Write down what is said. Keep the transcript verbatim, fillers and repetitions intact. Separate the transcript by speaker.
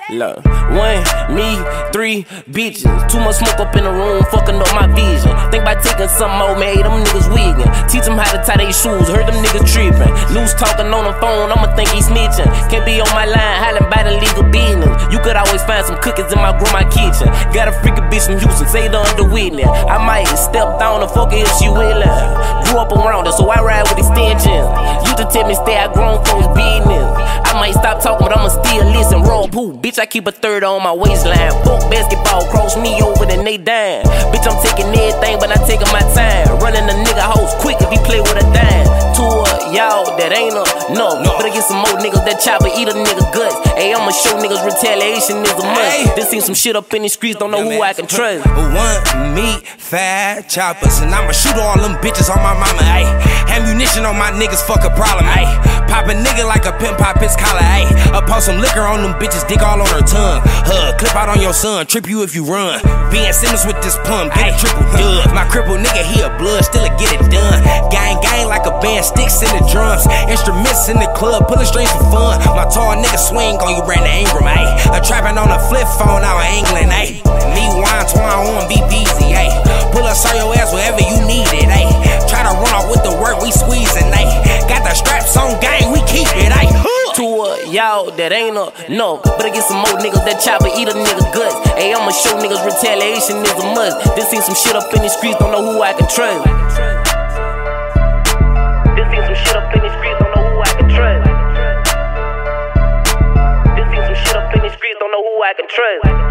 Speaker 1: Look, one, me, three bitches. Too much smoke up in the room, fucking up my vision. Think about taking something old, man, them niggas wiggin'. Teach them how to tie their shoes, heard them niggas trippin'. Loose talking on the phone, I'ma think he snitchin'. Can't be on my line, hollin' by the legal business. You could always find some cookies in my grandma kitchen. Got a freakin' bitch from Houston, say the under witness. I might step down and fuck her if she willin'. Grew up around her, so I ride with extensions. Used to tell me stay out grown folks' business. I might stop talking, but I'ma still listen. Roll poo, bitch, I keep a third on my waistline. Fuck basketball, cross me over, then they dime. Bitch, I'm taking everything, but I'm taking my time. Running a nigga house quick if he play with a dime. To uh, y'all, that ain't a no. no. Better get some more niggas that chop and eat a nigga guts. Hey, I'ma show niggas retaliation is a must. This seen some shit up in the streets, don't know who I can trust.
Speaker 2: One, me, five choppers, and I'ma shoot all them bitches on my mama, ayy. Ammunition on my niggas, fuck a problem, ayy. Pop a nigga like a pimp pop his collar, ayy. I pour some liquor on them bitches, dick all on her tongue. Huh, clip out on your son, trip you if you run. Being Simmons with this pump, get a triple dub. My cripple nigga, he a blood, still a get it done. Gang, gang like a band, sticks in the drums. Instruments in the club, pulling strings for fun. My tall nigga swing on you, Brandon Ingram, ayy. A trapping on a flip phone out of England, ayy. Me wine, twine on, be busy, ayy. Pull us on your ass wherever you need it, ayy. Try to run off with the work, we squeezing, ayy. Got the straps on gang, we keep it, ayy.
Speaker 1: To uh, y'all, that ain't a no. Better get some more niggas that chop and eat a nigga guts. Hey, I'ma show niggas retaliation is a must. This seen some shit up in the streets, don't know who I can trust. This seen some shit up in the streets, don't know who I can trust. This seen some shit up in the streets, don't know who I can trust.